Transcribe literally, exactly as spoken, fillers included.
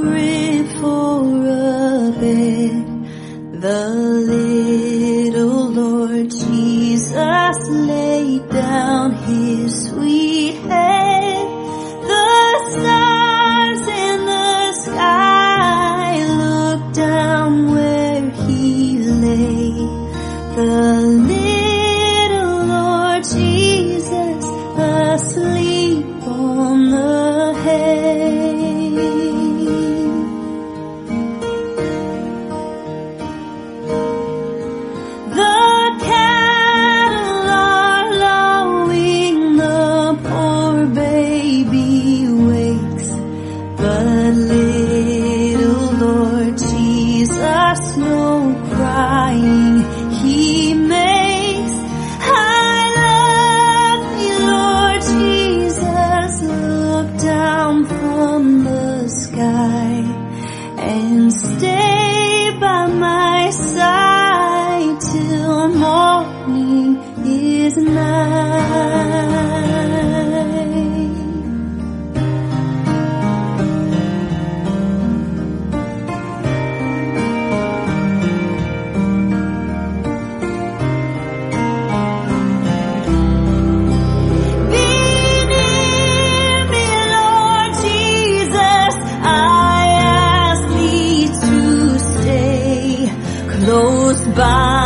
rib for a bed. The little Lord Jesus laid down his sweet head. The stars in the sky looked down where he lay. The little Lord Jesus asleep on the hay. The cattle are lowing, the poor baby wakes, but little Lord Jesus no crying he makes. I love thee, Lord Jesus, look down from the sky and stay by my side till morning is nigh. Close by.